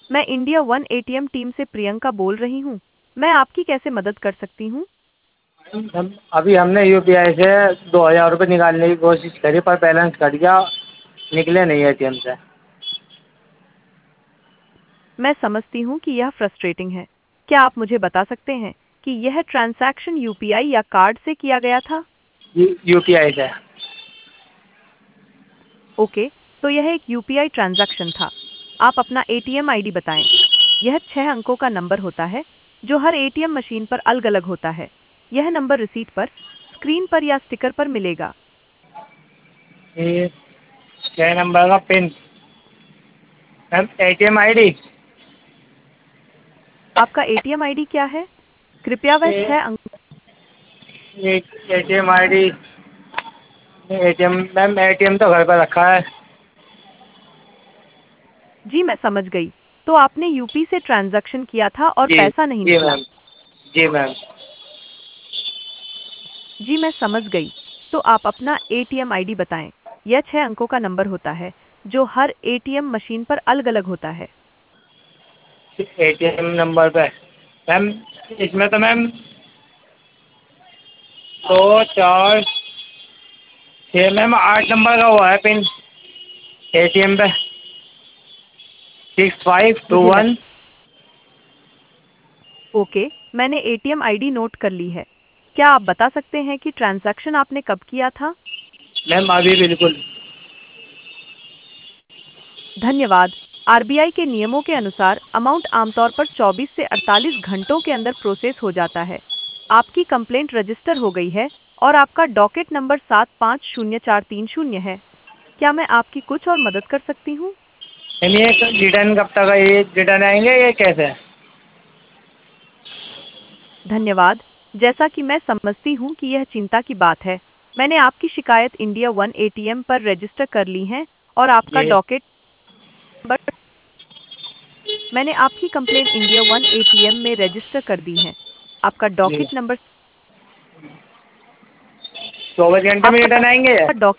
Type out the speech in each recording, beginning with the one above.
मैं India one ATM team से प्रियंका बोल रही हूँ। मैं आपकी कैसे मदद कर सकती हूँ? अभी हमने यूपीआई से 2000 रुपये निकालने की कोशिश करी पर बैलेंस कट गया, निकले नहीं एटीएम से। मैं समझती हूँ कि यह फ्रस्ट्रेटिंग है। क्या आप मुझे बता सकते हैं कि यह ट्रांजैक्शन यूपीआई या कार्ड से किया गया था? यूपीआई से। ओके, तो यह एक यूपीआई ट्रांजैक्शन था। आप अपना एटीएम आईडी बताएं। यह 6 अंकों का नंबर होता है जो हर एटीएम मशीन पर अलग-अलग होता है। यह नंबर रिसीट पर, स्क्रीन पर या स्टिकर पर मिलेगा। ये 6 नंबर का पिन। Ma'am ATM ID. आपका एटीएम आईडी क्या है? कृपया वह ये 6 अंक। ATM ID. ATM ma'am, ATM तो घर पर रखा है। जी मैं समझ गई। तो आपने यूपी से ट्रांजैक्शन किया था और जी पैसा नहीं जी निकला। मैम। जी मैम। जी मैं समझ गई। तो आप अपना एटीएम आईडी बताएं। यह 6 अंकों का नंबर होता है जो हर एटीएम मशीन पर अलग-अलग होता है। एटीएम नंबर पे मैम, इसमें तो मैम 2 4 6 मैम 8 नंबर का हुआ है पिन एटीएम पे। 6521। मुझे लग ओके, मैंने एटीएम आईडी नोट कर ली है। क्या आप बता सकते हैं कि ट्रांजैक्शन आपने कब किया था? मैम अभी बिल्कुल। धन्यवाद। आरबीआई के नियमों के अनुसार अमाउंट आमतौर पर 24 से 48 घंटों के अंदर प्रोसेस हो जाता है। आपकी कंप्लेंट रजिस्टर हो गई है और आपका डॉकेट नंबर 750430 है। क्या मैं आपकी कुछ और मदद कर सकती हूँ? मैम ये रिटर्न कब तक है? ये रिटर्न आएंगे ये कैसे? धन्यवाद। जैसा कि मैं समझती हूँ कि यह चिंता की बात है, मैंने आपकी शिकायत इंडिया वन एटीएम पर रजिस्टर कर ली है और आपका जी। डॉकेट नंबर मैंने आपकी कंप्लेंट इंडिया वन एटीएम में रजिस्टर कर दी है। आपका जी। डॉकेट नंबर 24 घंटे में आपका रिटर्न आएंगे ये? डॉक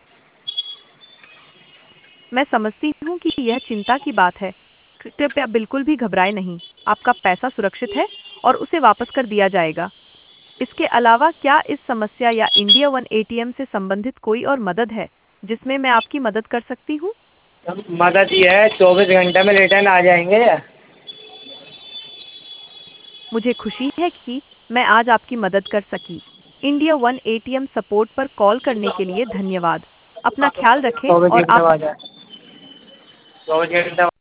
मैं समझती हूँ कि यह चिंता की बात है। कृपया बिल्कुल भी घबराएं नहीं। आपका पैसा सुरक्षित है और उसे वापस कर दिया जाएगा। इसके अलावा क्या इस समस्या या इंडिया वन एटीएम से संबंधित कोई और मदद है जिसमें मैं आपकी मदद कर सकती हूँ? मदद ये है, 24 घंटे में रिटर्न आ जाएंगे ये? मुझे खुशी है कि मैं आज आपकी मदद कर सकी। इंडिया वन एटीएम सपोर्ट पर कॉल करने के लिए धन्यवाद। अपना ख्याल रखें चौबीस और घंटे आप बाद 24 घंटे